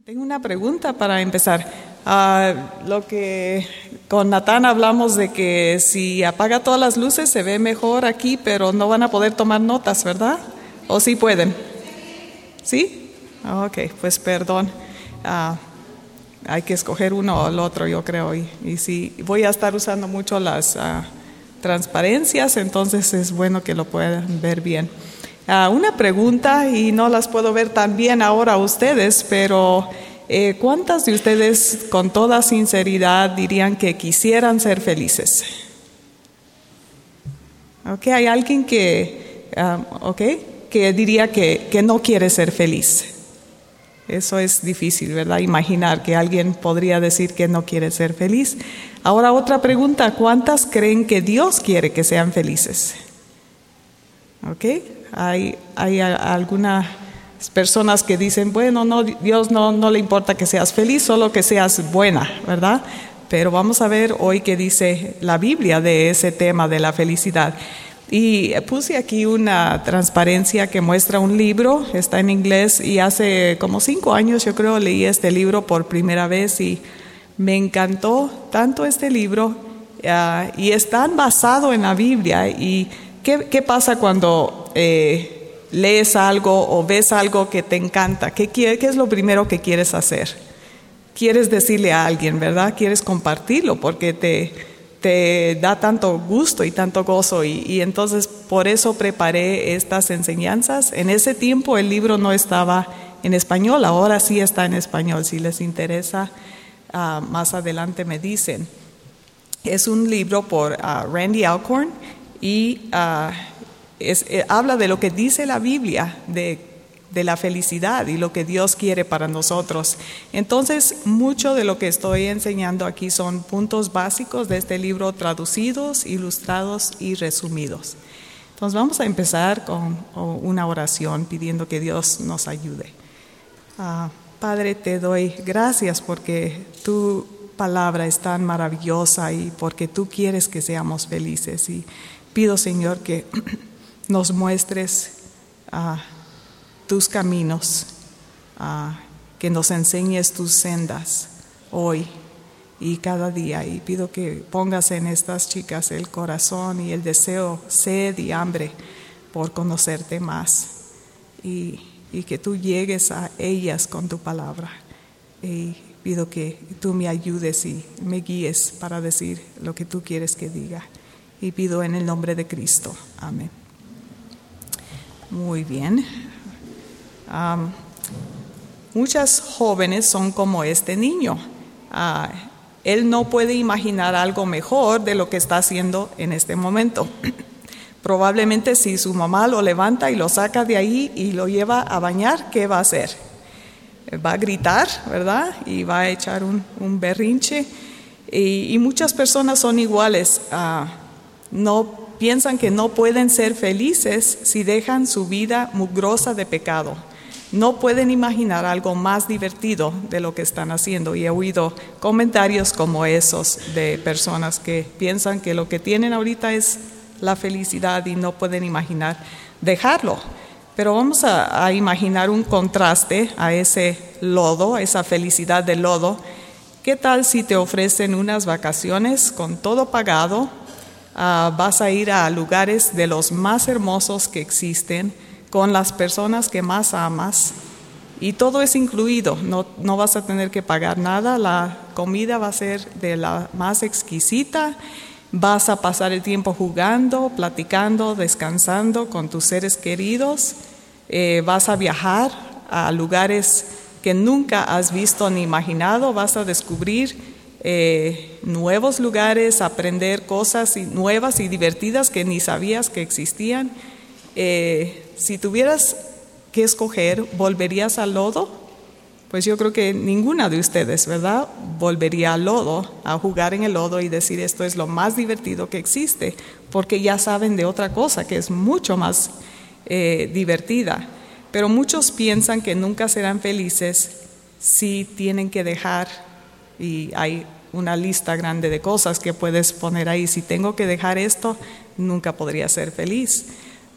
Tengo una pregunta para empezar. Lo que con Natán hablamos de que si apaga todas las luces se ve mejor aquí, pero no van a poder tomar notas, ¿verdad? ¿O sí pueden? ¿Sí? Ok, pues perdón. Hay que escoger uno o el otro, yo creo. Y si voy a estar usando mucho las transparencias, entonces es bueno que lo puedan ver bien. Una pregunta, y no las puedo ver tan bien ahora ustedes, pero ¿cuántas de ustedes con toda sinceridad dirían que quisieran ser felices? Okay, hay alguien que diría que no quiere ser feliz. Eso es difícil, ¿verdad? Imaginar que alguien podría decir que no quiere ser feliz. Ahora otra pregunta, ¿cuántas creen que Dios quiere que sean felices? Hay algunas personas que dicen, bueno, no, Dios no le importa que seas feliz, solo que seas buena, ¿verdad? Pero vamos a ver hoy qué dice la Biblia de ese tema de la felicidad. Y puse aquí una transparencia que muestra un libro, está en inglés, y hace como 5 años yo creo leí este libro por primera vez y me encantó tanto este libro, y es tan basado en la Biblia. Y ¿qué pasa cuando lees algo o ves algo que te encanta? ¿Qué es lo primero que quieres hacer? Quieres decirle a alguien, ¿verdad? Quieres compartirlo porque te da tanto gusto y tanto gozo. Y entonces por eso preparé estas enseñanzas. En ese tiempo el libro no estaba en español, ahora sí está en español. Si les interesa, más adelante me dicen. Es un libro por Randy Alcorn y habla de lo que dice la Biblia de la felicidad y lo que Dios quiere para nosotros. Entonces, mucho de lo que estoy enseñando aquí son puntos básicos de este libro traducidos, ilustrados y resumidos. Entonces, vamos a empezar con una oración pidiendo que Dios nos ayude. Padre, te doy gracias porque tu palabra es tan maravillosa y porque tú quieres que seamos felices. Y pido, Señor, que nos muestres tus caminos, que nos enseñes tus sendas hoy y cada día. Y pido que pongas en estas chicas el corazón y el deseo, sed y hambre por conocerte más. Y que tú llegues a ellas con tu palabra. Y pido que tú me ayudes y me guíes para decir lo que tú quieres que diga. Y pido en el nombre de Cristo. Amén. Muy bien. Muchas jóvenes son como este niño. Él no puede imaginar algo mejor de lo que está haciendo en este momento. Probablemente si su mamá lo levanta y lo saca de ahí y lo lleva a bañar, ¿qué va a hacer? Va a gritar, ¿verdad? Y va a echar un berrinche. Y muchas personas son iguales. No piensan que no pueden ser felices si dejan su vida mugrosa de pecado. No pueden imaginar algo más divertido de lo que están haciendo. Y he oído comentarios como esos de personas que piensan que lo que tienen ahorita es la felicidad y no pueden imaginar dejarlo. Pero vamos a imaginar un contraste a ese lodo, a esa felicidad del lodo. ¿Qué tal si te ofrecen unas vacaciones con todo pagado? Vas a ir a lugares de los más hermosos que existen, con las personas que más amas, y todo es incluido. No vas a tener que pagar nada, la comida va a ser de la más exquisita. Vas a pasar el tiempo jugando, platicando, descansando con tus seres queridos. Vas a viajar a lugares que nunca has visto ni imaginado. Vas a descubrir nuevos lugares, aprender cosas nuevas y divertidas que ni sabías que existían. Si tuvieras que escoger, ¿volverías al lodo? Pues yo creo que ninguna de ustedes, ¿verdad?, volvería al lodo, a jugar en el lodo y decir esto es lo más divertido que existe, porque ya saben de otra cosa que es mucho más divertida. Pero muchos piensan que nunca serán felices si tienen que dejar, y hay una lista grande de cosas que puedes poner ahí. Si tengo que dejar esto, nunca podría ser feliz.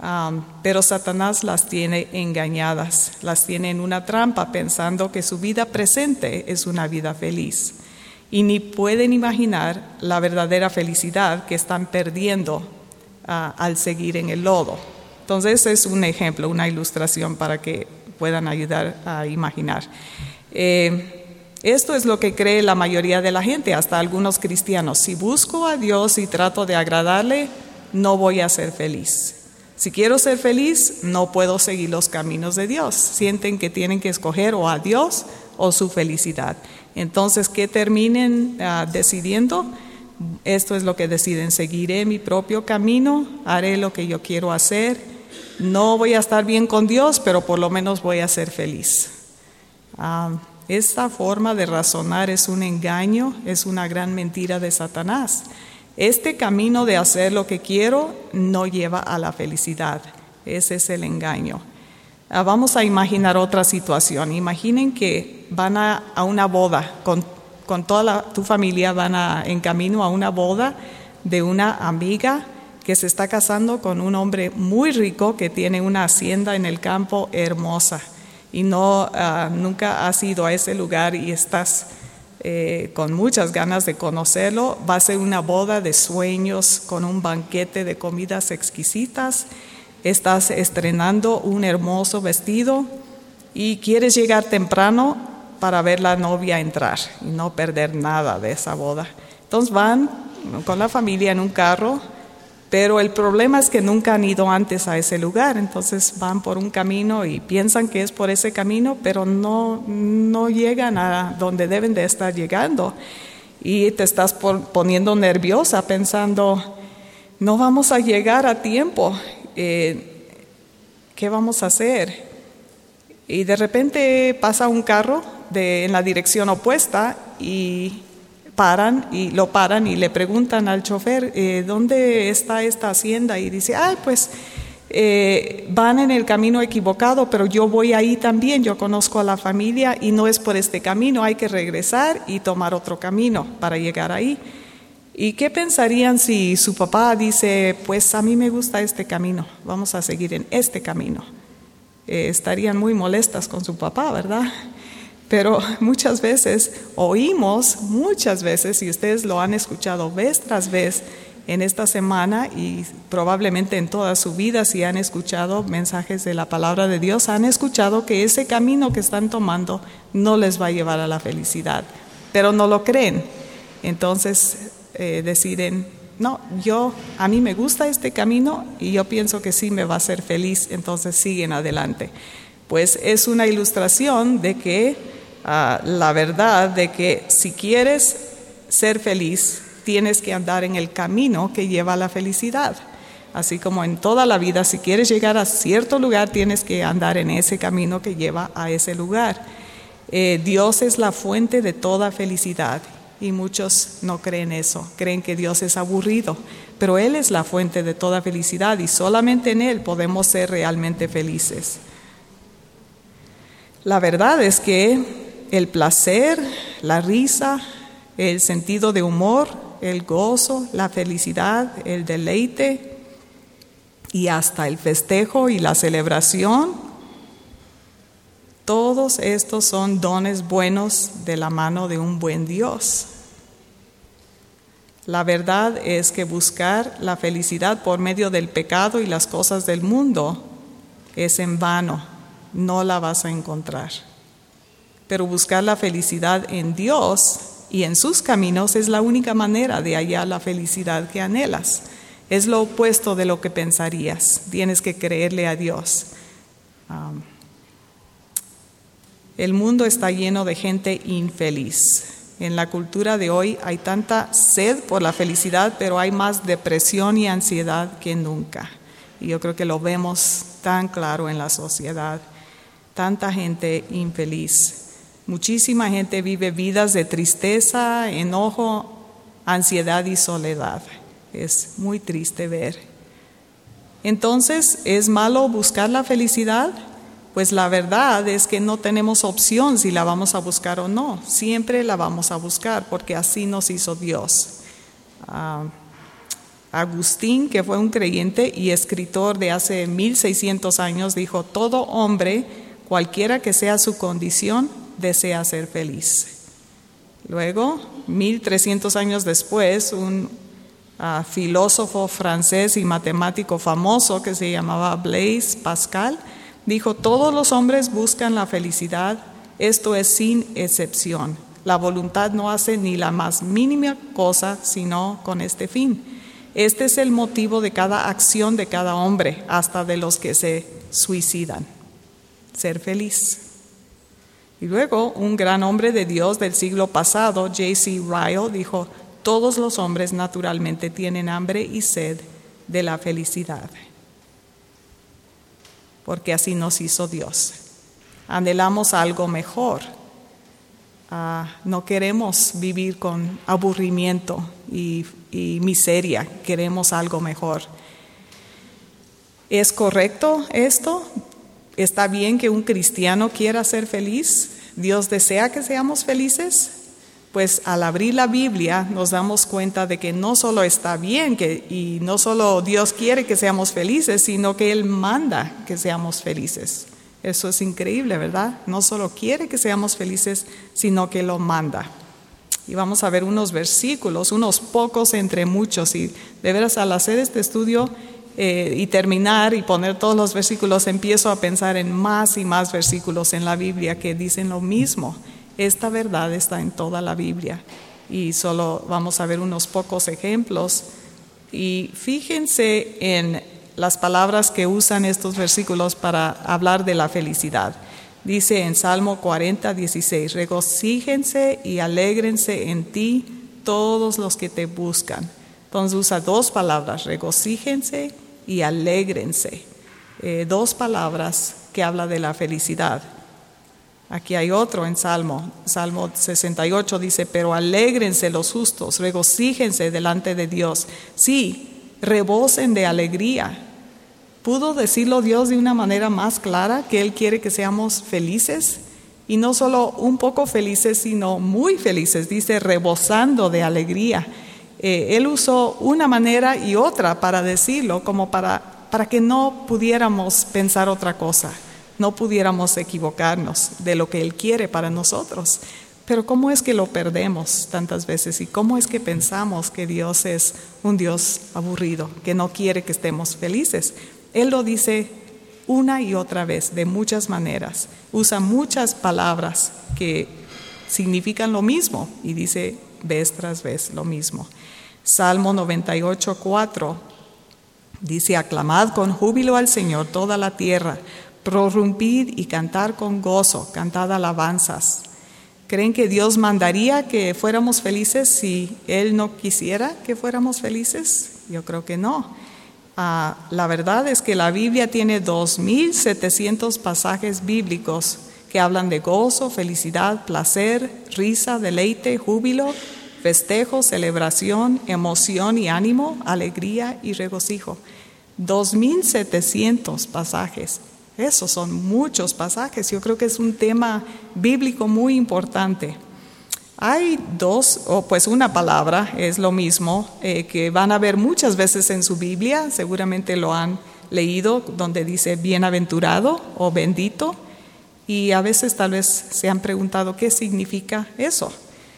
Pero Satanás las tiene engañadas, las tiene en una trampa pensando que su vida presente es una vida feliz. Y ni pueden imaginar la verdadera felicidad que están perdiendo al seguir en el lodo. Entonces es un ejemplo, una ilustración para que puedan ayudar a imaginar. Esto es lo que cree la mayoría de la gente, hasta algunos cristianos. Si busco a Dios y trato de agradarle, no voy a ser feliz. Si quiero ser feliz, no puedo seguir los caminos de Dios. Sienten que tienen que escoger o a Dios o su felicidad. Entonces, ¿qué terminen decidiendo? Esto es lo que deciden: seguiré mi propio camino, haré lo que yo quiero hacer. No voy a estar bien con Dios, pero por lo menos voy a ser feliz. Esta forma de razonar es un engaño, es una gran mentira de Satanás. Este camino de hacer lo que quiero no lleva a la felicidad. Ese es el engaño. Vamos a imaginar otra situación. Imaginen que van a una boda, con toda tu familia van en camino a una boda de una amiga que se está casando con un hombre muy rico que tiene una hacienda en el campo hermosa. Y nunca has ido a ese lugar y estás con muchas ganas de conocerlo. Va a ser una boda de sueños con un banquete de comidas exquisitas. Estás estrenando un hermoso vestido y quieres llegar temprano para ver la novia entrar y no perder nada de esa boda. Entonces van con la familia en un carro, pero el problema es que nunca han ido antes a ese lugar. Entonces van por un camino y piensan que es por ese camino, pero no llegan a donde deben de estar llegando. Y te estás poniendo nerviosa pensando, no vamos a llegar a tiempo. ¿Qué vamos a hacer? Y de repente pasa un carro en la dirección opuesta y lo paran y le preguntan al chofer, ¿dónde está esta hacienda? Y dice, pues van en el camino equivocado, pero yo voy ahí también, yo conozco a la familia y no es por este camino, hay que regresar y tomar otro camino para llegar ahí. ¿Y qué pensarían si su papá dice, pues a mí me gusta este camino, vamos a seguir en este camino? Estarían muy molestas con su papá, ¿verdad? Pero muchas veces oímos, y ustedes lo han escuchado vez tras vez en esta semana y probablemente en toda su vida, si han escuchado mensajes de la palabra de Dios, han escuchado que ese camino que están tomando no les va a llevar a la felicidad, pero no lo creen. Entonces deciden, no, a mí me gusta este camino y yo pienso que sí me va a hacer feliz, entonces siguen adelante. Pues es una ilustración de que la verdad de que si quieres ser feliz, tienes que andar en el camino que lleva a la felicidad. Así como en toda la vida, si quieres llegar a cierto lugar, tienes que andar en ese camino que lleva a ese lugar. Dios es la fuente de toda felicidad y muchos no creen eso, creen que Dios es aburrido, pero Él es la fuente de toda felicidad y solamente en Él podemos ser realmente felices. La verdad es que el placer, la risa, el sentido de humor, el gozo, la felicidad, el deleite y hasta el festejo y la celebración, todos estos son dones buenos de la mano de un buen Dios. La verdad es que buscar la felicidad por medio del pecado y las cosas del mundo es en vano, no la vas a encontrar. Pero buscar la felicidad en Dios y en sus caminos es la única manera de hallar la felicidad que anhelas. Es lo opuesto de lo que pensarías. Tienes que creerle a Dios. El mundo está lleno de gente infeliz. En la cultura de hoy hay tanta sed por la felicidad, pero hay más depresión y ansiedad que nunca. Y yo creo que lo vemos tan claro en la sociedad. Tanta gente infeliz. Muchísima gente vive vidas de tristeza, enojo, ansiedad y soledad. Es muy triste ver. Entonces, ¿es malo buscar la felicidad? Pues la verdad es que no tenemos opción si la vamos a buscar o no. Siempre la vamos a buscar porque así nos hizo Dios. Agustín, que fue un creyente y escritor de hace 1600 años, dijo: todo hombre, cualquiera que sea su condición, desea ser feliz. Luego, 1300 años después, un filósofo francés y matemático famoso que se llamaba Blaise Pascal dijo: todos los hombres buscan la felicidad, esto es sin excepción. La voluntad no hace ni la más mínima cosa sino con este fin. Este es el motivo de cada acción de cada hombre, hasta de los que se suicidan: ser feliz. Y luego un gran hombre de Dios del siglo pasado, J.C. Ryle, dijo: todos los hombres naturalmente tienen hambre y sed de la felicidad, porque así nos hizo Dios. Anhelamos algo mejor. No queremos vivir con aburrimiento y miseria, queremos algo mejor. ¿Es correcto esto? ¿Está bien que un cristiano quiera ser feliz? ¿Dios desea que seamos felices? Pues al abrir la Biblia nos damos cuenta de que no solo está bien y no solo Dios quiere que seamos felices, sino que Él manda que seamos felices. Eso es increíble, ¿verdad? No solo quiere que seamos felices, sino que lo manda. Y vamos a ver unos versículos, unos pocos entre muchos. Y de veras, al hacer este estudio y terminar y poner todos los versículos, empiezo a pensar en más y más versículos en la Biblia que dicen lo mismo. Esta verdad está en toda la Biblia. Y solo vamos a ver unos pocos ejemplos. Y fíjense en las palabras que usan estos versículos para hablar de la felicidad. Dice en Salmo 40, 16: regocíjense y alégrense en ti todos los que te buscan. Entonces usa dos palabras: regocíjense y alégrense. Dos palabras que habla de la felicidad. Aquí hay otro en Salmo 68, dice: pero alégrense los justos, regocíjense delante de Dios. Sí, rebosen de alegría. ¿Pudo decirlo Dios de una manera más clara que Él quiere que seamos felices? Y no solo un poco felices, sino muy felices. Dice rebosando de alegría. Él usó una manera y otra para decirlo, como para que no pudiéramos pensar otra cosa, no pudiéramos equivocarnos de lo que Él quiere para nosotros. Pero ¿cómo es que lo perdemos tantas veces? ¿Y cómo es que pensamos que Dios es un Dios aburrido, que no quiere que estemos felices? Él lo dice una y otra vez, de muchas maneras. Usa muchas palabras que significan lo mismo y dice vez tras vez lo mismo. Salmo 98, 4 dice: aclamad con júbilo al Señor toda la tierra, prorrumpid y cantar con gozo, cantad alabanzas. ¿Creen que Dios mandaría que fuéramos felices si Él no quisiera que fuéramos felices? Yo creo que no. La verdad es que la Biblia tiene 2700 pasajes bíblicos que hablan de gozo, felicidad, placer, risa, deleite, júbilo, festejo, celebración, emoción y ánimo, alegría y regocijo. 2700 pasajes. Esos son muchos pasajes. Yo creo que es un tema bíblico muy importante. Hay una palabra, es lo mismo, que van a ver muchas veces en su Biblia, seguramente lo han leído, donde dice bienaventurado o bendito, y a veces tal vez se han preguntado qué significa eso.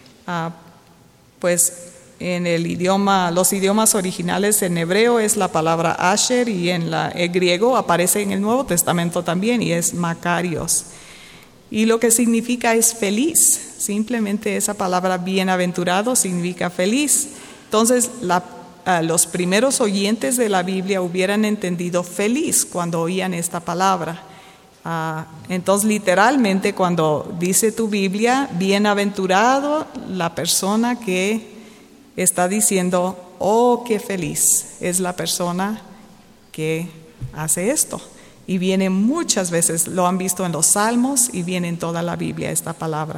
En los idiomas originales, en hebreo es la palabra asher, y en el griego aparece en el Nuevo Testamento también, y es makarios. Y lo que significa es feliz. Simplemente esa palabra bienaventurado significa feliz. Entonces, los primeros oyentes de la Biblia hubieran entendido feliz cuando oían esta palabra. Entonces, literalmente, cuando dice tu Biblia, bienaventurado la persona que está diciendo, oh, qué feliz es la persona que hace esto. Y viene muchas veces, lo han visto en los Salmos y viene en toda la Biblia esta palabra.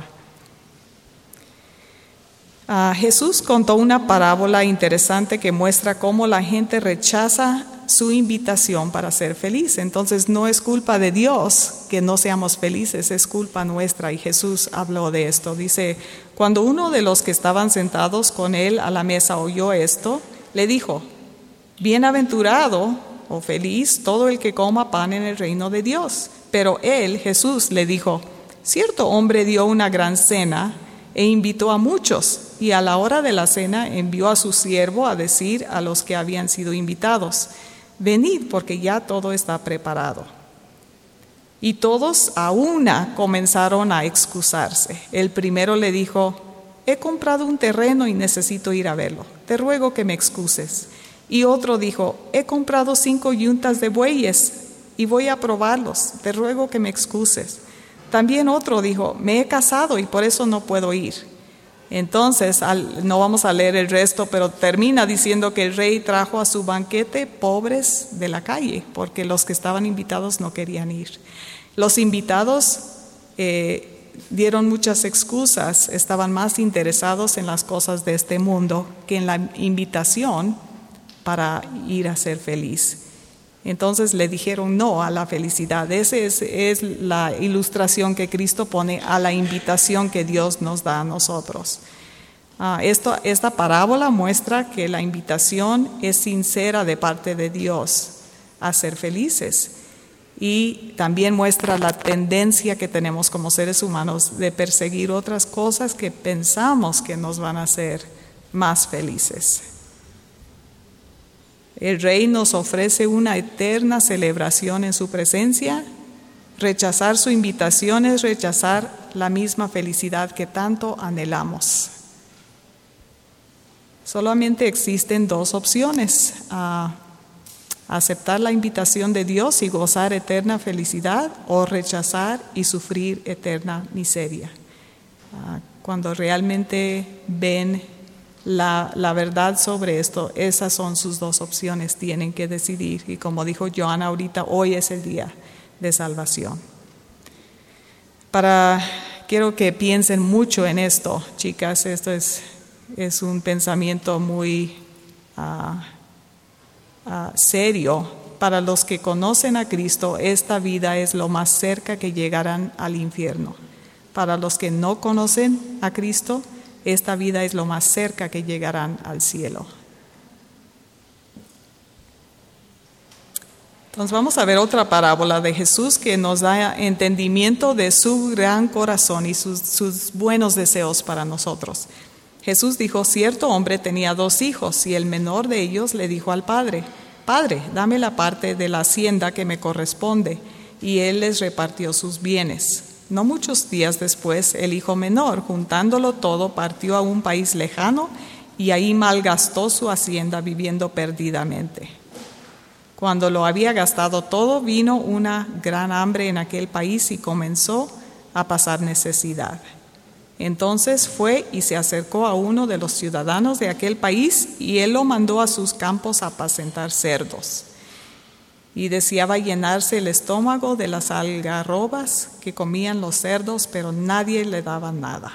Jesús contó una parábola interesante que muestra cómo la gente rechaza su invitación para ser feliz. Entonces no es culpa de Dios que no seamos felices, es culpa nuestra. Y Jesús habló de esto. Dice: cuando uno de los que estaban sentados con él a la mesa oyó esto, le dijo: Bienaventurado o feliz todo el que coma pan en el reino de Dios. Pero él, Jesús, le dijo: cierto hombre dio una gran cena e invitó a muchos, y a la hora de la cena envió a su siervo a decir a los que habían sido invitados: venid, porque ya todo está preparado. Y todos a una comenzaron a excusarse. El primero le dijo: he comprado un terreno y necesito ir a verlo, te ruego que me excuses. Y otro dijo: he comprado 5 yuntas de bueyes y voy a probarlos, te ruego que me excuses. También otro dijo: me he casado y por eso no puedo ir. Entonces, no vamos a leer el resto, pero termina diciendo que el rey trajo a su banquete pobres de la calle, porque los que estaban invitados no querían ir. Los invitados dieron muchas excusas, estaban más interesados en las cosas de este mundo que en la invitación para ir a ser feliz. Entonces le dijeron no a la felicidad. Esa es la ilustración que Cristo pone a la invitación que Dios nos da a nosotros. Esta parábola muestra que la invitación es sincera de parte de Dios a ser felices, y también muestra la tendencia que tenemos como seres humanos de perseguir otras cosas que pensamos que nos van a hacer más felices. El Rey nos ofrece una eterna celebración en su presencia. Rechazar su invitación es rechazar la misma felicidad que tanto anhelamos. Solamente existen 2 opciones: aceptar la invitación de Dios y gozar eterna felicidad, o rechazar y sufrir eterna miseria. Cuando realmente ven la verdad sobre esto, esas son sus 2 opciones, tienen que decidir. Y como dijo Joana ahorita, hoy es el día de salvación. Quiero que piensen mucho en esto, chicas. Esto es un pensamiento muy serio. Para los que conocen a Cristo, esta vida es lo más cerca que llegarán al infierno. Para los que no conocen a Cristo, esta vida es lo más cerca que llegarán al cielo. Entonces vamos a ver otra parábola de Jesús que nos da entendimiento de su gran corazón y sus buenos deseos para nosotros. Jesús dijo: cierto hombre tenía 2 hijos, y el menor de ellos le dijo al padre: Padre, dame la parte de la hacienda que me corresponde. Y él les repartió sus bienes. No muchos días después, el hijo menor, juntándolo todo, partió a un país lejano y ahí malgastó su hacienda viviendo perdidamente. Cuando lo había gastado todo, vino una gran hambre en aquel país y comenzó a pasar necesidad. Entonces fue y se acercó a uno de los ciudadanos de aquel país, y él lo mandó a sus campos a apacentar cerdos. Y deseaba llenarse el estómago de las algarrobas que comían los cerdos, pero nadie le daba nada.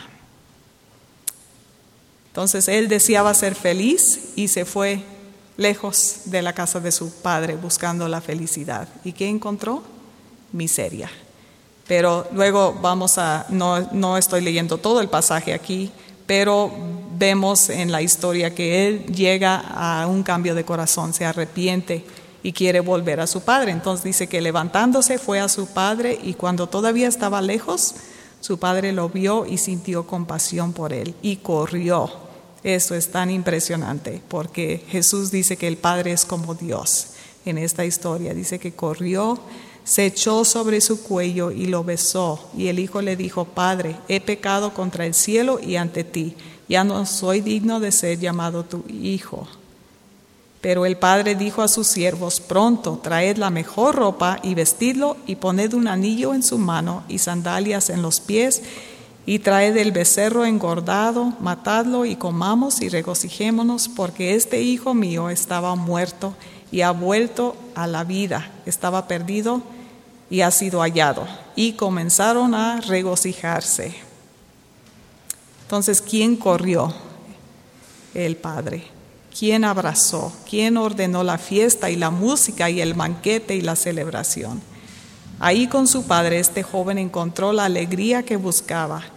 Entonces él deseaba ser feliz y se fue lejos de la casa de su padre buscando la felicidad. ¿Y qué encontró? Miseria. Pero luego no estoy leyendo todo el pasaje aquí, pero vemos en la historia que él llega a un cambio de corazón, se arrepiente y quiere volver a su padre. Entonces dice que levantándose fue a su padre, y cuando todavía estaba lejos, su padre lo vio y sintió compasión por él y corrió. Eso es tan impresionante, porque Jesús dice que el Padre es como Dios. En esta historia dice que corrió, se echó sobre su cuello y lo besó. Y el hijo le dijo: Padre, he pecado contra el cielo y ante ti, ya no soy digno de ser llamado tu hijo. Pero el padre dijo a sus siervos: pronto, traed la mejor ropa y vestidlo, y poned un anillo en su mano y sandalias en los pies, y traed el becerro engordado, matadlo y comamos y regocijémonos, porque este hijo mío estaba muerto y ha vuelto a la vida, estaba perdido y ha sido hallado. Y comenzaron a regocijarse. Entonces, ¿quién corrió? El padre. ¿Quién abrazó? ¿Quién ordenó la fiesta y la música y el banquete y la celebración? Ahí con su padre este joven encontró la alegría que buscaba.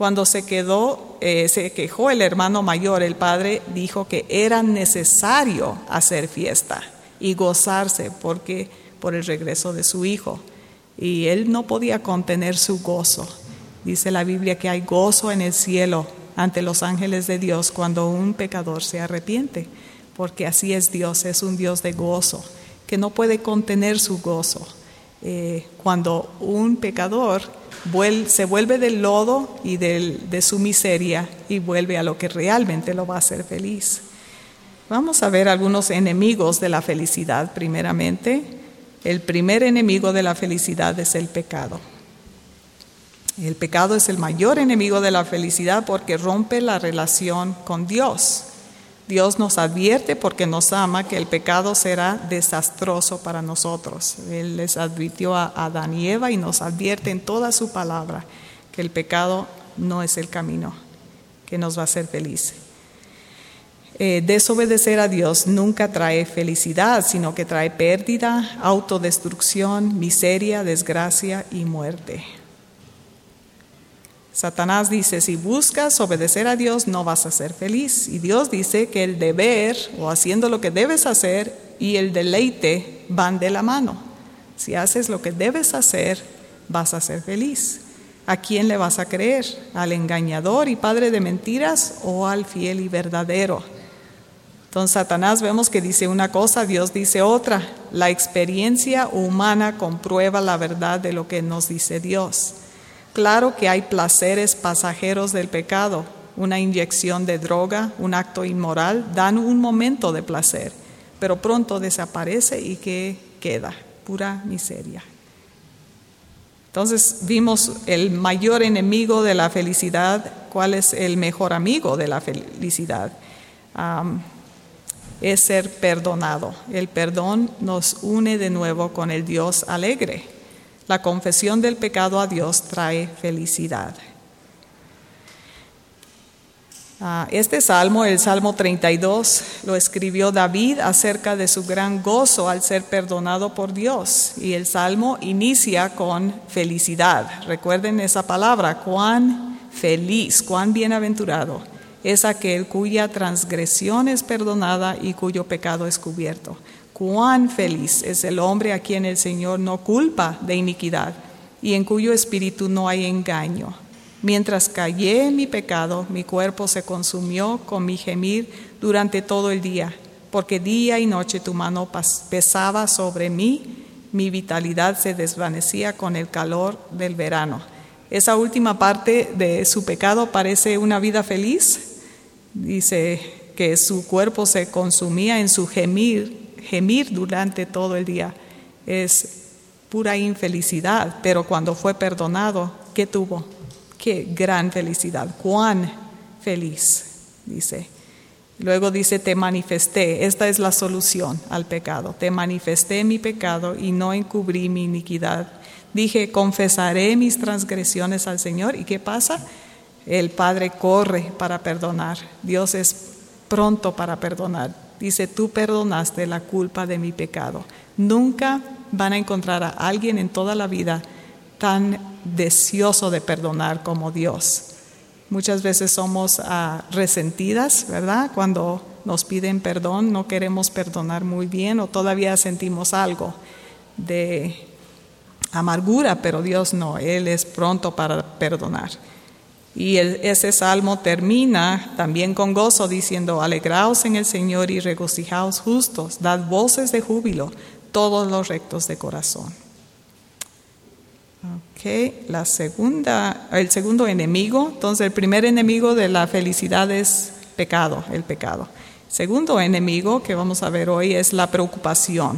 Cuando se quejó el hermano mayor, el padre dijo que era necesario hacer fiesta y gozarse por el regreso de su hijo. Y él no podía contener su gozo. Dice la Biblia que hay gozo en el cielo ante los ángeles de Dios cuando un pecador se arrepiente, porque así es Dios, es un Dios de gozo, que no puede contener su gozo. Cuando un pecador se vuelve del lodo y de su miseria y vuelve a lo que realmente lo va a hacer feliz. Vamos a ver algunos enemigos de la felicidad. Primeramente, el primer enemigo de la felicidad es el pecado. El pecado es el mayor enemigo de la felicidad porque rompe la relación con Dios. Dios nos advierte porque nos ama que el pecado será desastroso para nosotros. Él les advirtió a Adán y Eva y nos advierte en toda su palabra que el pecado no es el camino que nos va a hacer feliz. Desobedecer a Dios nunca trae felicidad, sino que trae pérdida, autodestrucción, miseria, desgracia y muerte. Satanás dice, si buscas obedecer a Dios no vas a ser feliz. Y Dios dice que el deber o haciendo lo que debes hacer y el deleite van de la mano. Si haces lo que debes hacer, vas a ser feliz. ¿A quién le vas a creer? ¿Al engañador y padre de mentiras o al fiel y verdadero? Entonces Satanás vemos que dice una cosa, Dios dice otra. La experiencia humana comprueba la verdad de lo que nos dice Dios. Claro que hay placeres pasajeros del pecado. Una inyección de droga, un acto inmoral, dan un momento de placer, pero pronto desaparece y ¿qué queda? Pura miseria. Entonces vimos el mayor enemigo de la felicidad. ¿Cuál es el mejor amigo de la felicidad? Es ser perdonado. El perdón nos une de nuevo con el Dios alegre. La confesión del pecado a Dios trae felicidad. Este salmo, el Salmo 32, lo escribió David acerca de su gran gozo al ser perdonado por Dios. Y el salmo inicia con felicidad. Recuerden esa palabra, cuán feliz, cuán bienaventurado es aquel cuya transgresión es perdonada y cuyo pecado es cubierto. Cuán feliz es el hombre a quien el Señor no culpa de iniquidad y en cuyo espíritu no hay engaño. Mientras callé en mi pecado, mi cuerpo se consumió con mi gemir durante todo el día, porque día y noche tu mano pesaba sobre mí, mi vitalidad se desvanecía con el calor del verano. Esa última parte de su pecado parece una vida feliz. Dice que su cuerpo se consumía en su gemir durante todo el día. Es pura infelicidad, pero cuando fue perdonado, ¿qué tuvo? Qué gran felicidad, cuán feliz, dice. Luego dice, te manifesté, esta es la solución al pecado. Te manifesté mi pecado y no encubrí mi iniquidad. Dije, confesaré mis transgresiones al Señor. ¿Y qué pasa? El Padre corre para perdonar. Dios es pronto para perdonar. Dice, tú perdonaste la culpa de mi pecado. Nunca van a encontrar a alguien en toda la vida tan deseoso de perdonar como Dios. Muchas veces somos resentidas, ¿verdad? Cuando nos piden perdón, no queremos perdonar muy bien o todavía sentimos algo de amargura, pero Dios no, Él es pronto para perdonar. Y ese salmo termina también con gozo diciendo, alegraos en el Señor y regocijaos justos, dad voces de júbilo, todos los rectos de corazón. El segundo enemigo. Entonces el primer enemigo de la felicidad es pecado, el pecado. El segundo enemigo que vamos a ver hoy es la preocupación.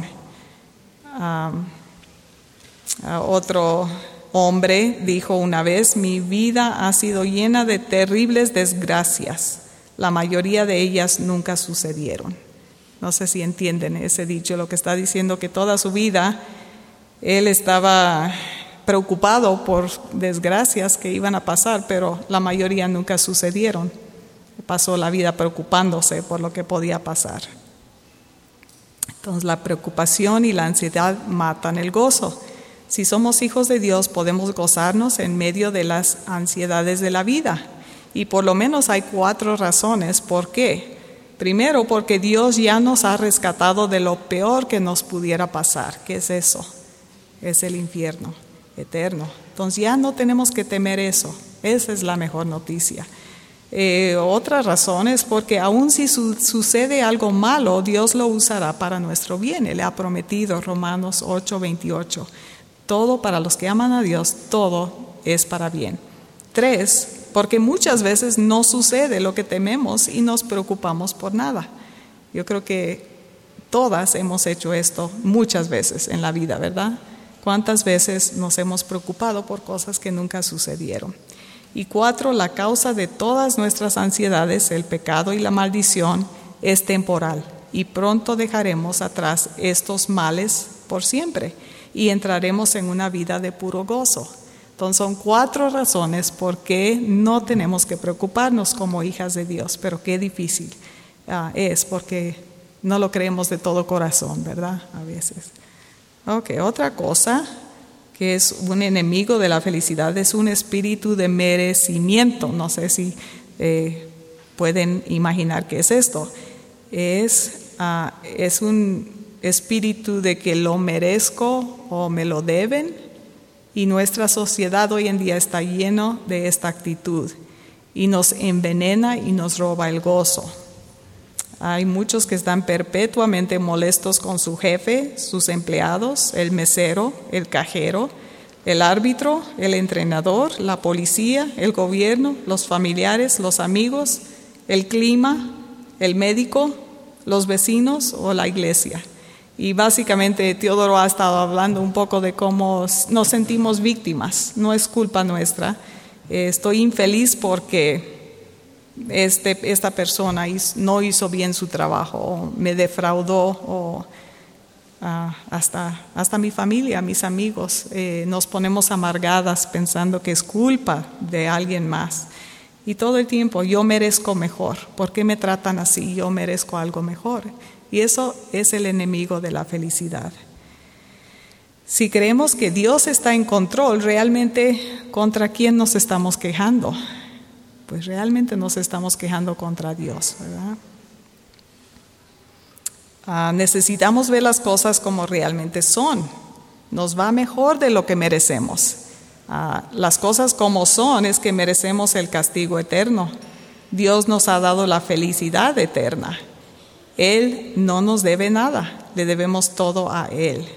Otro hombre dijo una vez, mi vida ha sido llena de terribles desgracias. La mayoría de ellas nunca sucedieron. No sé si entienden ese dicho, lo que está diciendo que toda su vida él estaba preocupado por desgracias que iban a pasar, pero la mayoría nunca sucedieron. Pasó la vida preocupándose por lo que podía pasar. Entonces la preocupación y la ansiedad matan el gozo. Si somos hijos de Dios, podemos gozarnos en medio de las ansiedades de la vida. Y por lo menos hay 4 razones por qué. Primero, porque Dios ya nos ha rescatado de lo peor que nos pudiera pasar. ¿Qué es eso? Es el infierno eterno. Entonces ya no tenemos que temer eso. Esa es la mejor noticia. Otra razón es porque aun si sucede algo malo, Dios lo usará para nuestro bien. Él ha prometido, Romanos 8:28. Todo para los que aman a Dios, todo es para bien. 3, porque muchas veces no sucede lo que tememos y nos preocupamos por nada. Yo creo que todas hemos hecho esto muchas veces en la vida, ¿verdad? ¿Cuántas veces nos hemos preocupado por cosas que nunca sucedieron? Y 4, la causa de todas nuestras ansiedades, el pecado y la maldición, es temporal. Y pronto dejaremos atrás estos males por siempre y entraremos en una vida de puro gozo. Entonces son 4 razones por qué no tenemos que preocuparnos como hijas de Dios, pero qué difícil es porque no lo creemos de todo corazón, ¿verdad? A veces. Otra cosa que es un enemigo de la felicidad es un espíritu de merecimiento. No sé si pueden imaginar qué es esto. Es un espíritu de que lo merezco o me lo deben, y nuestra sociedad hoy en día está lleno de esta actitud y nos envenena y nos roba el gozo. Hay muchos que están perpetuamente molestos con su jefe, sus empleados, el mesero, el cajero, el árbitro, el entrenador, la policía, el gobierno, los familiares, los amigos, el clima, el médico, los vecinos o la iglesia. Y básicamente Teodoro ha estado hablando un poco de cómo nos sentimos víctimas. No es culpa nuestra. Estoy infeliz porque esta persona no hizo bien su trabajo, o me defraudó, o hasta mi familia, mis amigos. Nos ponemos amargadas pensando que es culpa de alguien más. Y todo el tiempo, yo merezco mejor. ¿Por qué me tratan así? Yo merezco algo mejor. Y eso es el enemigo de la felicidad. Si creemos que Dios está en control, realmente, ¿contra quién nos estamos quejando? Pues realmente nos estamos quejando contra Dios, ¿verdad? Necesitamos ver las cosas como realmente son. Nos va mejor de lo que merecemos. Las cosas como son es que merecemos el castigo eterno. Dios nos ha dado la felicidad eterna. Él no nos debe nada, le debemos todo a Él.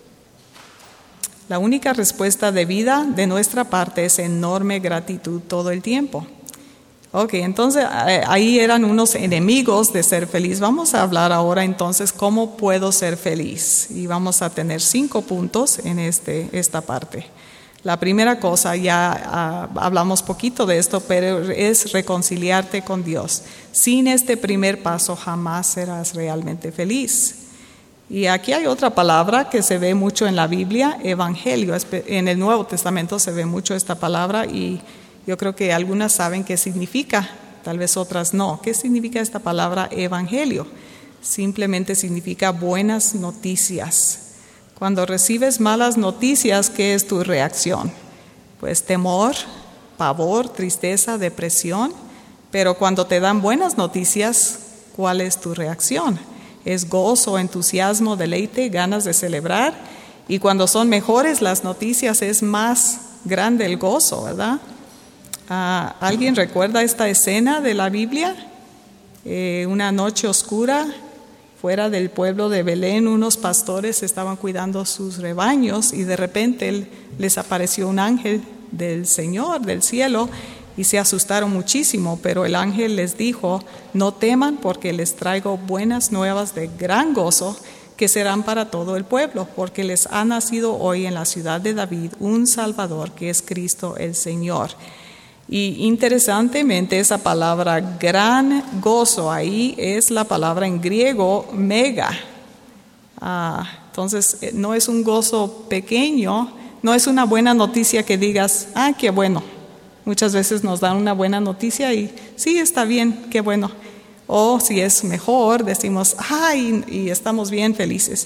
La única respuesta de vida de nuestra parte es enorme gratitud todo el tiempo. Entonces ahí eran unos enemigos de ser feliz. Vamos a hablar ahora entonces cómo puedo ser feliz. Y vamos a tener 5 puntos en esta parte. La primera cosa, ya hablamos poquito de esto, pero es reconciliarte con Dios. Sin este primer paso jamás serás realmente feliz. Y aquí hay otra palabra que se ve mucho en la Biblia, evangelio. En el Nuevo Testamento se ve mucho esta palabra y yo creo que algunas saben qué significa, tal vez otras no. ¿Qué significa esta palabra evangelio? Simplemente significa buenas noticias. Cuando recibes malas noticias, ¿qué es tu reacción? Pues temor, pavor, tristeza, depresión. Pero cuando te dan buenas noticias, ¿cuál es tu reacción? Es gozo, entusiasmo, deleite, ganas de celebrar. Y cuando son mejores las noticias, es más grande el gozo, ¿verdad? ¿Alguien recuerda esta escena de la Biblia? Una noche oscura, fuera del pueblo de Belén, unos pastores estaban cuidando sus rebaños y de repente les apareció un ángel del Señor, del cielo, y se asustaron muchísimo, pero el ángel les dijo: no teman, porque les traigo buenas nuevas de gran gozo que serán para todo el pueblo, porque les ha nacido hoy en la ciudad de David un Salvador, que es Cristo el Señor. Y interesantemente esa palabra gran gozo ahí es la palabra en griego mega. Entonces no es un gozo pequeño, no es una buena noticia que digas, qué bueno. Muchas veces nos dan una buena noticia y sí, está bien, qué bueno. O si es mejor, decimos, y estamos bien felices.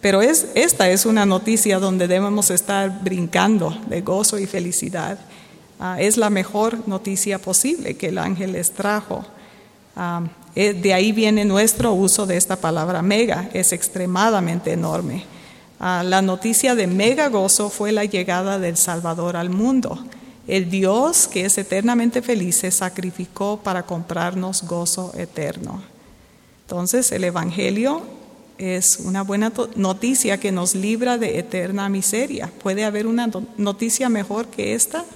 Pero esta es una noticia donde debemos estar brincando de gozo y felicidad. Es la mejor noticia posible que el ángel les trajo. De ahí viene nuestro uso de esta palabra mega, es extremadamente enorme. La noticia de mega gozo fue la llegada del Salvador al mundo. El Dios que es eternamente feliz se sacrificó para comprarnos gozo eterno. Entonces el Evangelio es una buena noticia que nos libra de eterna miseria. ¿Puede haber una noticia mejor que esta?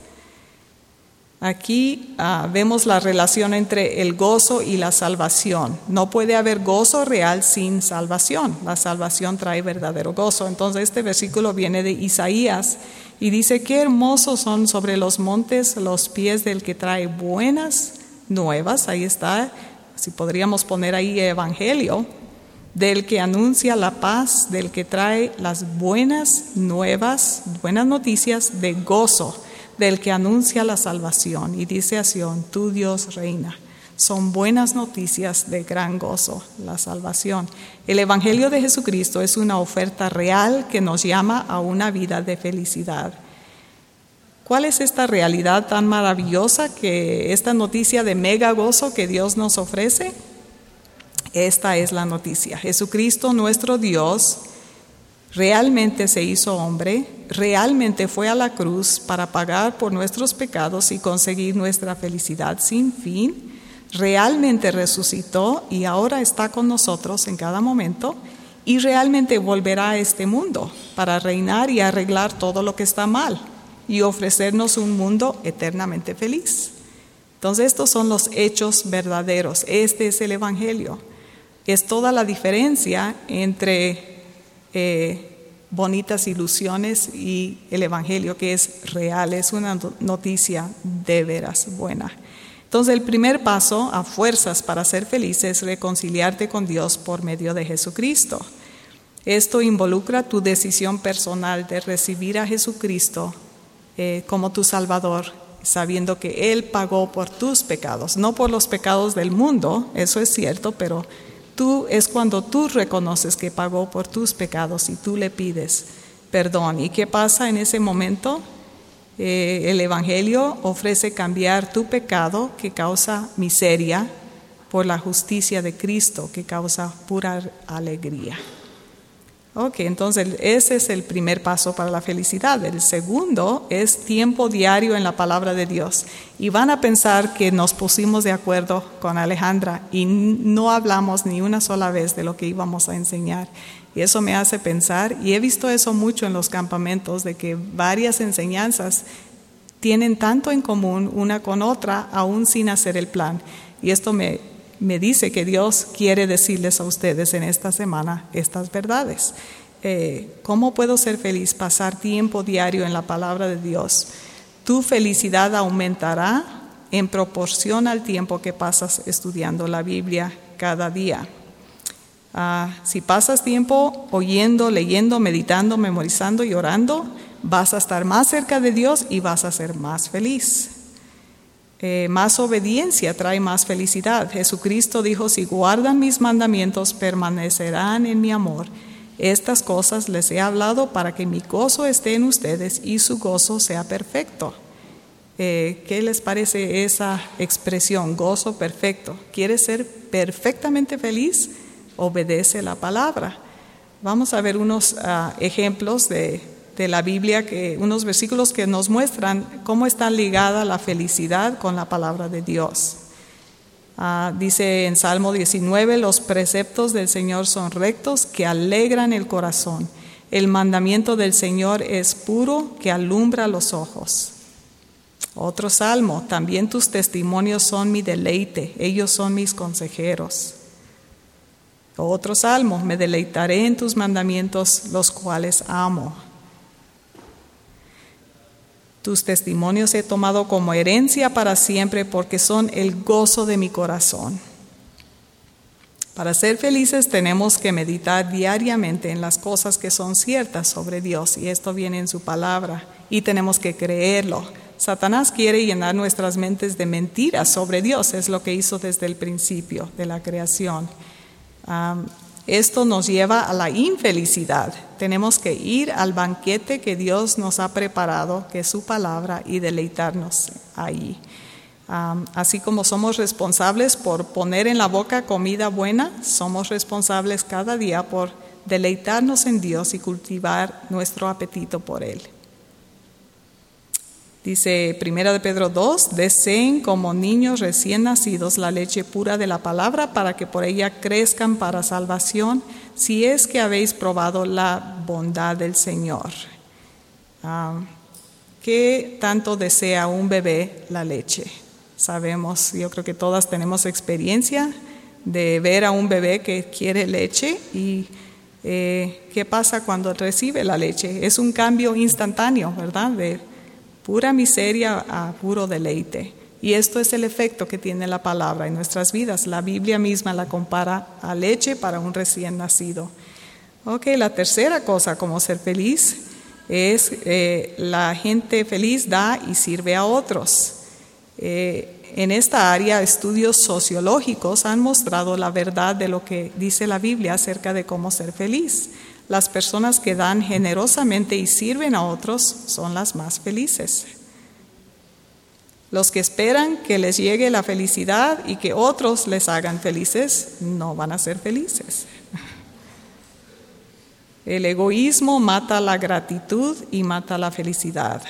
Aquí vemos la relación entre el gozo y la salvación. No puede haber gozo real sin salvación. La salvación trae verdadero gozo. Entonces este versículo viene de Isaías y dice: qué hermosos son sobre los montes los pies del que trae buenas nuevas. Ahí está, si podríamos poner ahí evangelio, del que anuncia la paz, del que trae las buenas nuevas, buenas noticias de gozo, del que anuncia la salvación. Y dice a Sión: tu Dios reina. Son buenas noticias de gran gozo, la salvación. El Evangelio de Jesucristo es una oferta real que nos llama a una vida de felicidad. ¿Cuál es esta realidad tan maravillosa, que esta noticia de mega gozo que Dios nos ofrece? Esta es la noticia. Jesucristo, nuestro Dios, realmente se hizo hombre, realmente fue a la cruz para pagar por nuestros pecados y conseguir nuestra felicidad sin fin. Realmente resucitó y ahora está con nosotros en cada momento, y realmente volverá a este mundo para reinar y arreglar todo lo que está mal y ofrecernos un mundo eternamente feliz. Entonces estos son los hechos verdaderos. Este es el Evangelio. Es toda la diferencia entre bonitas ilusiones y el Evangelio, que es real, es una noticia de veras buena. Entonces el primer paso a fuerzas para ser feliz es reconciliarte con Dios por medio de Jesucristo. Esto involucra tu decisión personal de recibir a Jesucristo como tu Salvador, sabiendo que Él pagó por tus pecados, no por los pecados del mundo, eso es cierto, pero es cuando tú reconoces que pagó por tus pecados y tú le pides perdón. ¿Y qué pasa en ese momento? El Evangelio ofrece cambiar tu pecado, que causa miseria, por la justicia de Cristo, que causa pura alegría. Ok, entonces ese es el primer paso para la felicidad. El segundo es tiempo diario en la palabra de Dios. Y van a pensar que nos pusimos de acuerdo con Alejandra y no hablamos ni una sola vez de lo que íbamos a enseñar. Y eso me hace pensar, y he visto eso mucho en los campamentos, de que varias enseñanzas tienen tanto en común una con otra, aún sin hacer el plan. Y esto me dice que Dios quiere decirles a ustedes en esta semana estas verdades. ¿Cómo puedo ser feliz? Pasar tiempo diario en la palabra de Dios. Tu felicidad aumentará en proporción al tiempo que pasas estudiando la Biblia cada día. Si pasas tiempo oyendo, leyendo, meditando, memorizando y orando, vas a estar más cerca de Dios y vas a ser más feliz. Más obediencia trae más felicidad. Jesucristo dijo: si guardan mis mandamientos, permanecerán en mi amor. Estas cosas les he hablado para que mi gozo esté en ustedes y su gozo sea perfecto. ¿Qué les parece esa expresión, gozo perfecto? ¿Quieres ser perfectamente feliz? Obedece la palabra. Vamos a ver unos ejemplos de la Biblia, unos versículos que nos muestran cómo está ligada la felicidad con la palabra de Dios. Dice en Salmo 19: los preceptos del Señor son rectos, que alegran el corazón. El mandamiento del Señor es puro, que alumbra los ojos. Otro salmo: también tus testimonios son mi deleite, ellos son mis consejeros. Otro salmo: me deleitaré en tus mandamientos, los cuales amo. Tus testimonios he tomado como herencia para siempre, porque son el gozo de mi corazón. Para ser felices tenemos que meditar diariamente en las cosas que son ciertas sobre Dios, y esto viene en su palabra, y tenemos que creerlo. Satanás quiere llenar nuestras mentes de mentiras sobre Dios, es lo que hizo desde el principio de la creación. Esto nos lleva a la infelicidad. Tenemos que ir al banquete que Dios nos ha preparado, que es su palabra, y deleitarnos ahí. Así como somos responsables por poner en la boca comida buena, somos responsables cada día por deleitarnos en Dios y cultivar nuestro apetito por Él. Dice 1 Pedro 2, deseen como niños recién nacidos la leche pura de la palabra para que por ella crezcan para salvación, si es que habéis probado la bondad del Señor. ¿Qué tanto desea un bebé la leche? Sabemos, yo creo que todas tenemos experiencia de ver a un bebé que quiere leche y ¿qué pasa cuando recibe la leche? Es un cambio instantáneo, ¿verdad? De pura miseria a puro deleite. Y esto es el efecto que tiene la palabra en nuestras vidas. La Biblia misma la compara a leche para un recién nacido. La tercera cosa como ser feliz es la gente feliz da y sirve a otros. En esta área, estudios sociológicos han mostrado la verdad de lo que dice la Biblia acerca de cómo ser feliz. Las personas que dan generosamente y sirven a otros son las más felices. Los que esperan que les llegue la felicidad y que otros les hagan felices, no van a ser felices. El egoísmo mata la gratitud y mata la felicidad.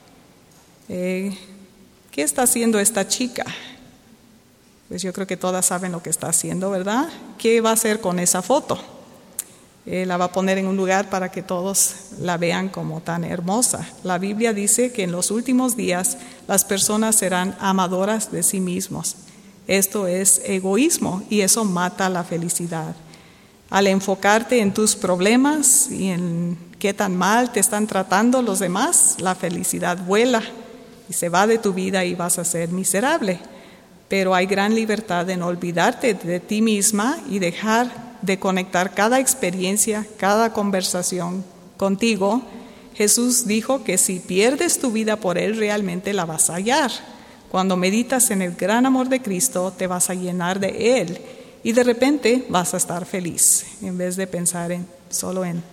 ¿Qué está haciendo esta chica? Pues yo creo que todas saben lo que está haciendo, ¿verdad? ¿Qué va a hacer con esa foto? La va a poner en un lugar para que todos la vean como tan hermosa. La Biblia dice que en los últimos días las personas serán amadoras de sí mismos. Esto es egoísmo y eso mata la felicidad. Al enfocarte en tus problemas y en qué tan mal te están tratando los demás, la felicidad vuela y se va de tu vida y vas a ser miserable. Pero hay gran libertad en olvidarte de ti misma y dejar de conectar cada experiencia, cada conversación contigo. Jesús dijo que si pierdes tu vida por Él, realmente la vas a hallar. Cuando meditas en el gran amor de Cristo, te vas a llenar de Él y de repente vas a estar feliz, en vez de pensar solo en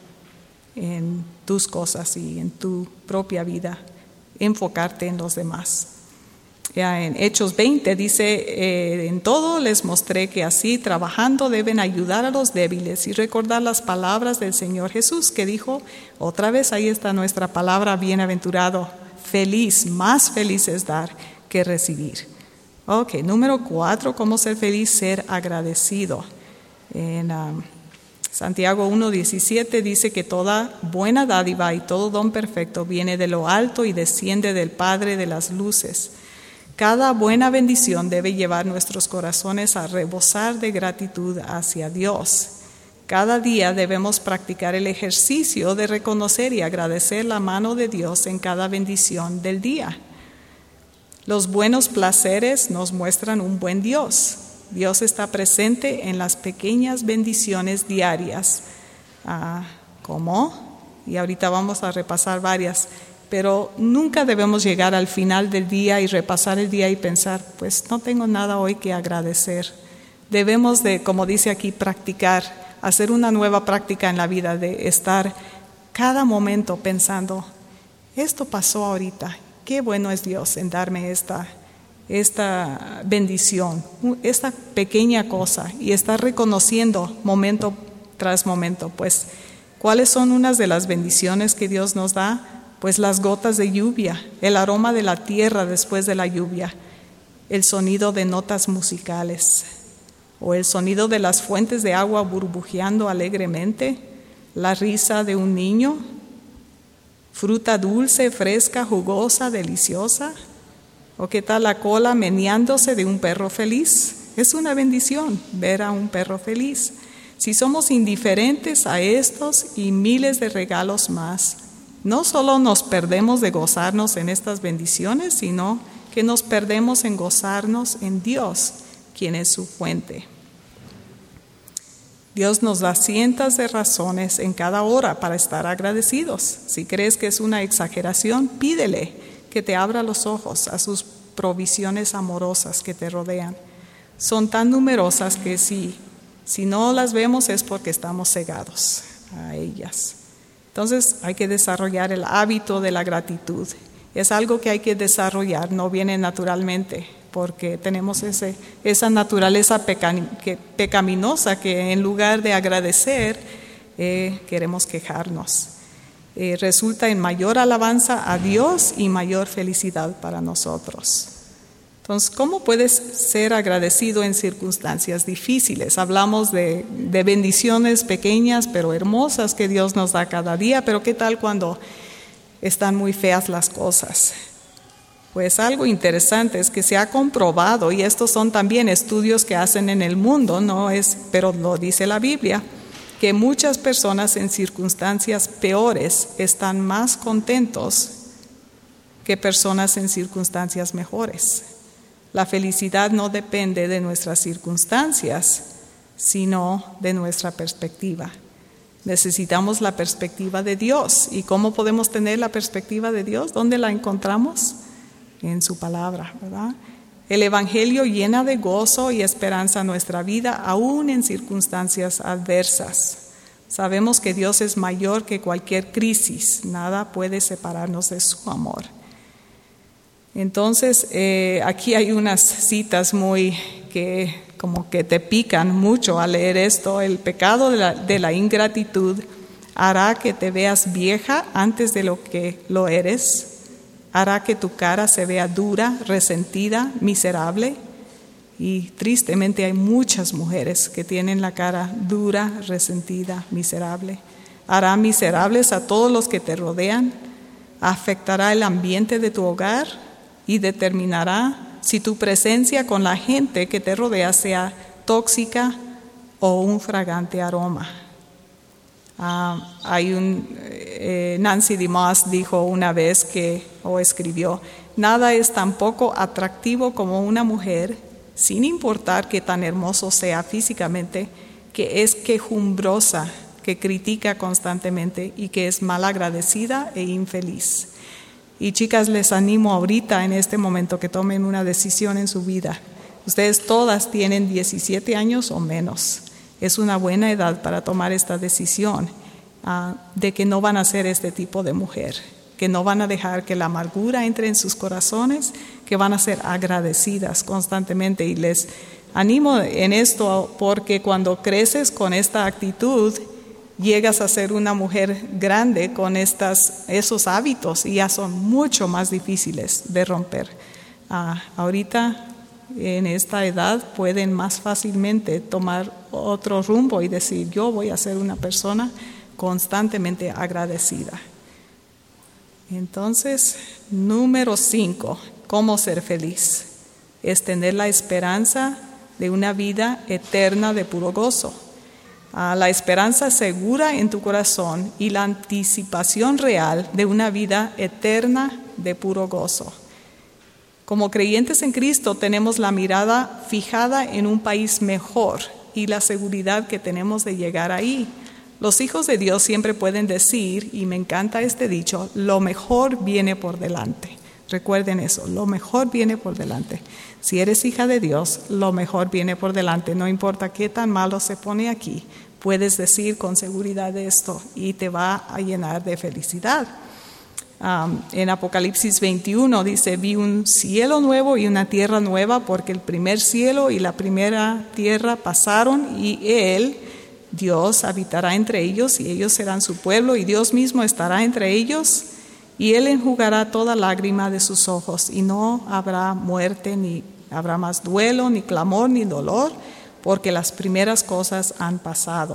tus cosas y en tu propia vida, enfocarte en los demás. Ya en Hechos 20 dice, en todo les mostré que así trabajando deben ayudar a los débiles y recordar las palabras del Señor Jesús que dijo, otra vez ahí está nuestra palabra, bienaventurado, feliz, más feliz es dar que recibir. Número 4, ¿cómo ser feliz? Ser agradecido. En Santiago 1:17 dice que toda buena dádiva y todo don perfecto viene de lo alto y desciende del Padre de las luces. Cada buena bendición debe llevar nuestros corazones a rebosar de gratitud hacia Dios. Cada día debemos practicar el ejercicio de reconocer y agradecer la mano de Dios en cada bendición del día. Los buenos placeres nos muestran un buen Dios. Dios está presente en las pequeñas bendiciones diarias. ¿Cómo? Y ahorita vamos a repasar varias. Pero nunca debemos llegar al final del día y repasar el día y pensar, pues no tengo nada hoy que agradecer. Debemos de, como dice aquí, practicar, hacer una nueva práctica en la vida, de estar cada momento pensando, esto pasó ahorita, qué bueno es Dios en darme esta bendición, esta pequeña cosa, y estar reconociendo momento tras momento, pues, ¿cuáles son unas de las bendiciones que Dios nos da? Pues las gotas de lluvia, el aroma de la tierra después de la lluvia, el sonido de notas musicales, o el sonido de las fuentes de agua burbujeando alegremente, la risa de un niño, fruta dulce, fresca, jugosa, deliciosa, o qué tal la cola meneándose de un perro feliz. Es una bendición ver a un perro feliz. Si somos indiferentes a estos y miles de regalos más, no solo nos perdemos de gozarnos en estas bendiciones, sino que nos perdemos en gozarnos en Dios, quien es su fuente. Dios nos da cientos de razones en cada hora para estar agradecidos. Si crees que es una exageración, pídele que te abra los ojos a sus provisiones amorosas que te rodean. Son tan numerosas que si Si no las vemos es porque estamos cegados a ellas. Entonces hay que desarrollar el hábito de la gratitud. Es algo que hay que desarrollar, no viene naturalmente, porque tenemos esa naturaleza pecaminosa que en lugar de agradecer, queremos quejarnos. Resulta en mayor alabanza a Dios y mayor felicidad para nosotros. Entonces, ¿cómo puedes ser agradecido en circunstancias difíciles? Hablamos de bendiciones pequeñas pero hermosas que Dios nos da cada día, pero ¿qué tal cuando están muy feas las cosas? Pues algo interesante es que se ha comprobado, y estos son también estudios que hacen en el mundo, pero lo dice la Biblia, que muchas personas en circunstancias peores están más contentos que personas en circunstancias mejores. La felicidad no depende de nuestras circunstancias, sino de nuestra perspectiva. Necesitamos la perspectiva de Dios. ¿Y cómo podemos tener la perspectiva de Dios? ¿Dónde la encontramos? En su palabra, ¿verdad? El Evangelio llena de gozo y esperanza nuestra vida, aún en circunstancias adversas. Sabemos que Dios es mayor que cualquier crisis. Nada puede separarnos de su amor. Entonces, aquí hay unas citas que como que te pican mucho al leer esto. El pecado de la ingratitud hará que te veas vieja antes de lo que lo eres. Hará que tu cara se vea dura, resentida, miserable. Y tristemente hay muchas mujeres que tienen la cara dura, resentida, miserable. Hará miserables a todos los que te rodean. Afectará el ambiente de tu hogar y determinará si tu presencia con la gente que te rodea sea tóxica o un fragante aroma. Nancy DeMoss dijo una vez escribió, nada es tan poco atractivo como una mujer, sin importar qué tan hermoso sea físicamente, que es quejumbrosa, que critica constantemente y que es malagradecida e infeliz. Y chicas, les animo ahorita en este momento que tomen una decisión en su vida. Ustedes todas tienen 17 años o menos. Es una buena edad para tomar esta decisión de que no van a ser este tipo de mujer, que no van a dejar que la amargura entre en sus corazones, que van a ser agradecidas constantemente. Y les animo en esto porque cuando creces con esta actitud, llegas a ser una mujer grande con esos hábitos y ya son mucho más difíciles de romper. Ahorita en esta edad pueden más fácilmente tomar otro rumbo y decir, yo voy a ser una persona constantemente agradecida. Entonces, número 5, ¿cómo ser feliz? Es tener la esperanza de una vida eterna de puro gozo. La esperanza segura en tu corazón y la anticipación real de una vida eterna de puro gozo. Como creyentes en Cristo tenemos la mirada fijada en un país mejor y la seguridad que tenemos de llegar ahí. Los hijos de Dios siempre pueden decir, y me encanta este dicho, lo mejor viene por delante. Recuerden eso, lo mejor viene por delante. Si eres hija de Dios, lo mejor viene por delante. No importa qué tan malo se pone aquí, puedes decir con seguridad esto y te va a llenar de felicidad. En Apocalipsis 21 dice, vi un cielo nuevo y una tierra nueva, porque el primer cielo y la primera tierra pasaron y Dios habitará entre ellos y ellos serán su pueblo y Dios mismo estará entre ellos y Él enjugará toda lágrima de sus ojos y no habrá muerte, ni habrá más duelo, ni clamor, ni dolor, porque las primeras cosas han pasado.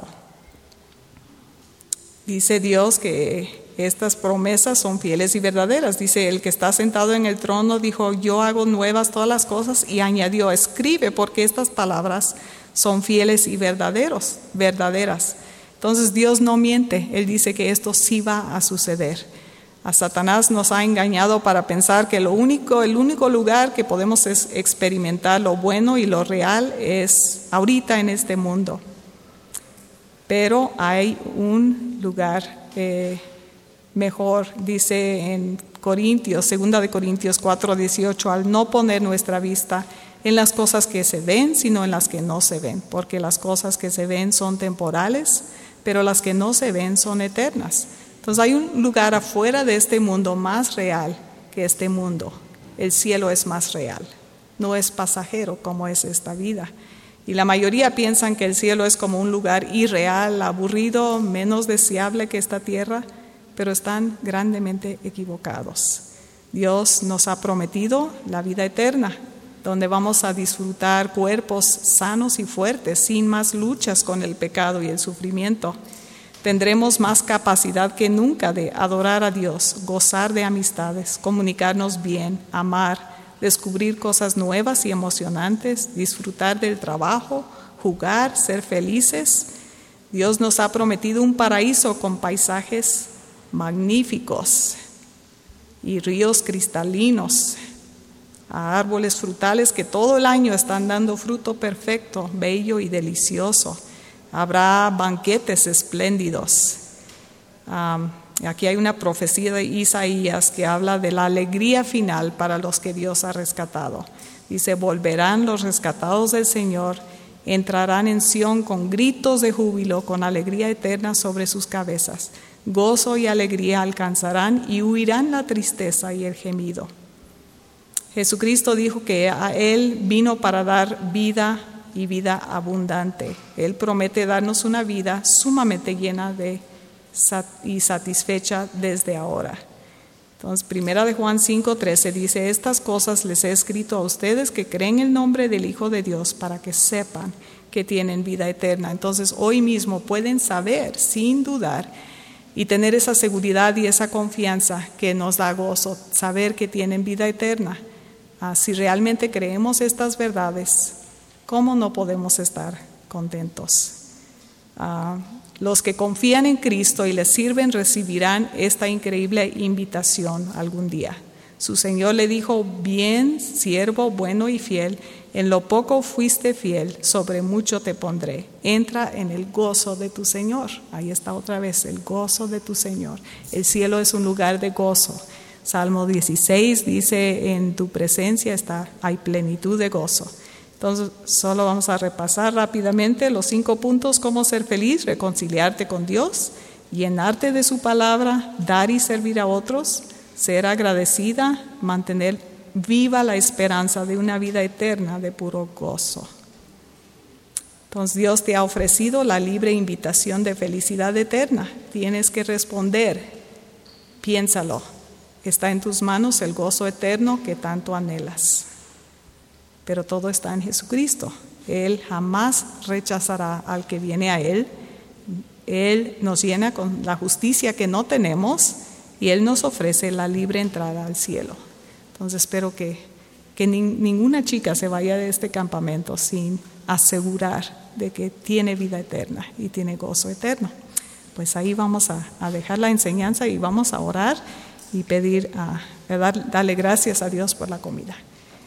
Dice Dios que estas promesas son fieles y verdaderas. Dice, el que está sentado en el trono dijo, yo hago nuevas todas las cosas, y añadió, escribe, porque estas palabras son fieles y verdaderas. Entonces Dios no miente, Él dice que esto sí va a suceder. A Satanás nos ha engañado para pensar que el único lugar que podemos experimentar lo bueno y lo real es ahorita en este mundo. Pero hay un lugar mejor, dice en Corintios, 2 de Corintios 4:18, al no poner nuestra vista en las cosas que se ven, sino en las que no se ven, porque las cosas que se ven son temporales, pero las que no se ven son eternas. Entonces hay un lugar afuera de este mundo más real que este mundo. El cielo es más real, no es pasajero como es esta vida. Y la mayoría piensan que el cielo es como un lugar irreal, aburrido, menos deseable que esta tierra, pero están grandemente equivocados. Dios nos ha prometido la vida eterna, donde vamos a disfrutar cuerpos sanos y fuertes, sin más luchas con el pecado y el sufrimiento. Tendremos más capacidad que nunca de adorar a Dios, gozar de amistades, comunicarnos bien, amar, descubrir cosas nuevas y emocionantes, disfrutar del trabajo, jugar, ser felices. Dios nos ha prometido un paraíso con paisajes magníficos y ríos cristalinos, a árboles frutales que todo el año están dando fruto perfecto, bello y delicioso. Habrá banquetes espléndidos. Aquí hay una profecía de Isaías que habla de la alegría final para los que Dios ha rescatado. Dice: volverán los rescatados del Señor, entrarán en Sión con gritos de júbilo, con alegría eterna sobre sus cabezas. Gozo y alegría alcanzarán y huirán la tristeza y el gemido. Jesucristo dijo que a Él vino para dar vida y vida abundante. Él promete darnos una vida sumamente llena y satisfecha desde ahora. Entonces, 1 Juan 5:13 dice: estas cosas les he escrito a ustedes que creen en el nombre del Hijo de Dios, para que sepan que tienen vida eterna. Entonces, hoy mismo pueden saber sin dudar y tener esa seguridad y esa confianza que nos da gozo, saber que tienen vida eterna. Si realmente creemos estas verdades, ¿cómo no podemos estar contentos? Los que confían en Cristo y le sirven recibirán esta increíble invitación algún día. Su Señor le dijo: bien, siervo bueno y fiel, en lo poco fuiste fiel, sobre mucho te pondré. Entra en el gozo de tu Señor. Ahí está otra vez, el gozo de tu Señor. El cielo es un lugar de gozo. Salmo 16 dice: en tu presencia hay plenitud de gozo. Entonces, solo vamos a repasar rápidamente los 5 puntos: cómo ser feliz, reconciliarte con Dios, llenarte de su palabra, dar y servir a otros, ser agradecida, mantener viva la esperanza de una vida eterna de puro gozo. Entonces, Dios te ha ofrecido la libre invitación de felicidad eterna. Tienes que responder, piénsalo. Está en tus manos el gozo eterno que tanto anhelas. Pero todo está en Jesucristo. Él jamás rechazará al que viene a Él. Él nos llena con la justicia que no tenemos y Él nos ofrece la libre entrada al cielo. Entonces espero que ninguna chica se vaya de este campamento sin asegurar de que tiene vida eterna y tiene gozo eterno. Pues ahí vamos a dejar la enseñanza y vamos a orar y pedir, darle gracias a Dios por la comida.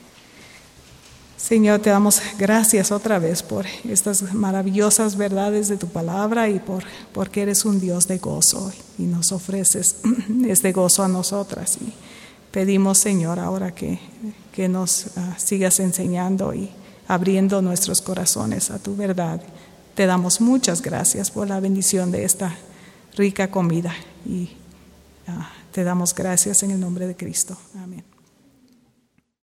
Señor, te damos gracias otra vez por estas maravillosas verdades de tu palabra y porque eres un Dios de gozo y nos ofreces este gozo a nosotras. Y pedimos, Señor, ahora que nos sigas enseñando y abriendo nuestros corazones a tu verdad. Te damos muchas gracias por la bendición de esta rica comida y te damos gracias en el nombre de Cristo. Amén.